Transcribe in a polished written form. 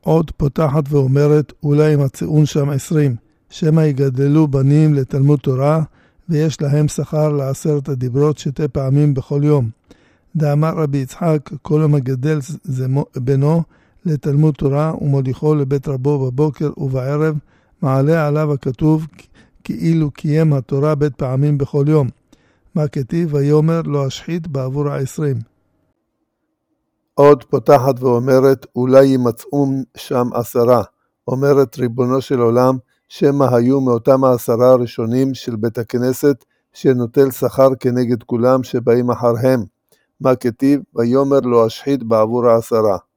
עוד פותחת ואומרת, אולי ימצאון שם 20, שמא יגדלו בנים לתלמוד תורה, ויש להם שכר ל10 הדיברות 2 פעמים בכל יום. דאמר רבי יצחק, כל המגדל בנו לתלמוד תורה, ומוליכו לבית רבו בבוקר ובערב, מעלה עליו הכתוב, כאילו קיים התורה 2 פעמים בכל יום. מה כתיב? ויאמר לא אשחית בעבור 20. עוד פותחת ואומרת, אולי ימצאום שם 10. אומרת ריבונו של עולם, שמא היו מאותם 10 הראשונים של בית הכנסת, שנוטל שכר כנגד כולם שבאים אחריהם. מה כתיב? ויאמר לא אשחית בעבור 10.